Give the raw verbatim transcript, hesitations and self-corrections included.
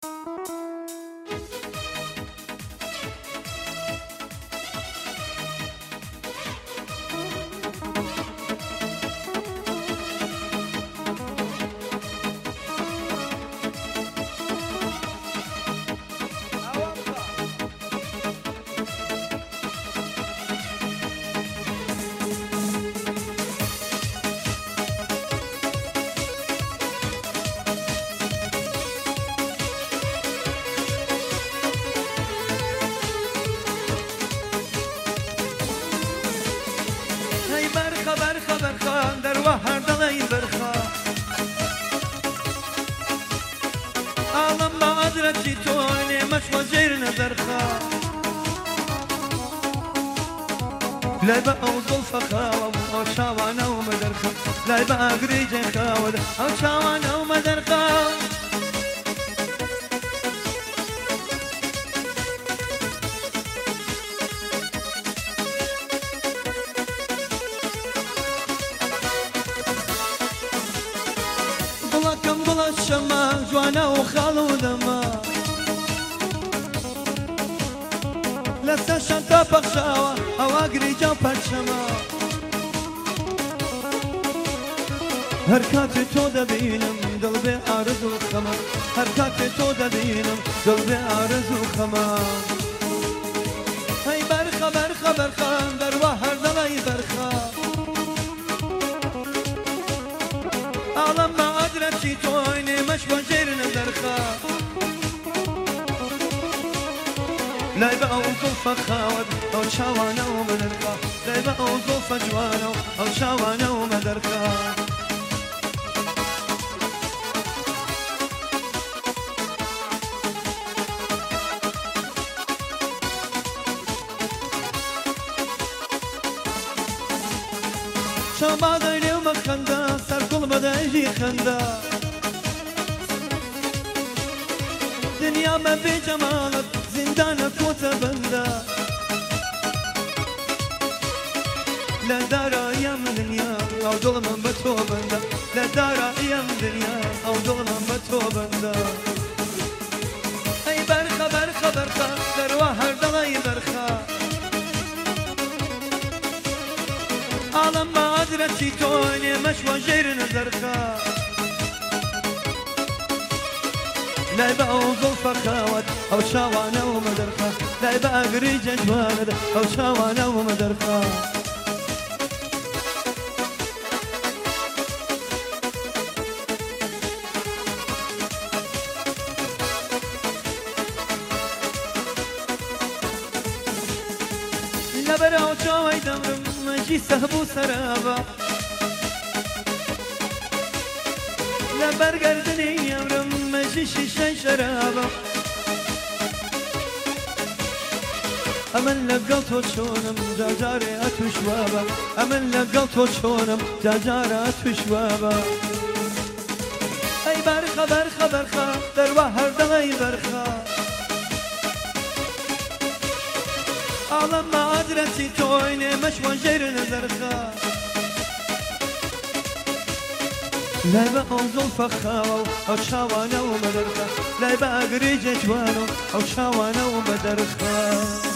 برخا برخا در وحر دلي برخا عالم ما أدرتي توني مش وزيرنا درخا لا يبقى وصل فخاوة أو شاوانا ومدرخا لا يبقى قريجة خاوة أو شاوانا ومدرخا كم بلا الشما جوانا وخالو دما لسا شنطا بخشاوة هواقري جو برشما هركاتي تو دبينم دلبي آرزو خما هركاتي تو دبينم دلبي آرزو خما هاي برخا برخا برخا در وحر دلي برخا عالم ما أدرتي تويني مش وجرنا درخا لا يبقى وصل فخاوة أو شاوانا ومدرخا لا يبقى وصل فجوانا أو شاوانا ومدرخا شابا دايلي ومخندا سر كل بدا يجي خندا دنيا ما بجمالك زندانك وتبندا لا دار ايام دنيا او ظلم بتوبندا لا دار ايام دنيا او ظلم بتوبندا اي برخا برخا برخا دروهر دلي برخا عالم ما أدرتي توني مش وجرنا درخا لا يبقى وصل فخاوة أو شاوانا ومدرخا لا يبقى قريجة جواند أو شاوانا ومدرخا لبرا وشاوي دمرم مجي سهبو سرابا لبر قردني يمرم مجي شيشان شرابا أمن لقلت وشونم جاجاري أتوشوابا أمن لقلت وشونم جاجاري أتوشوابا أي برخا برخا برخا در وحر دلي برخا عالم ما أدرتي تويني مش وجرنا درخا لا يبقى وصل فخاوة أو شاوانا ومدرخا لا يبقى قريجة جوانو أو شاوانا ومدرخا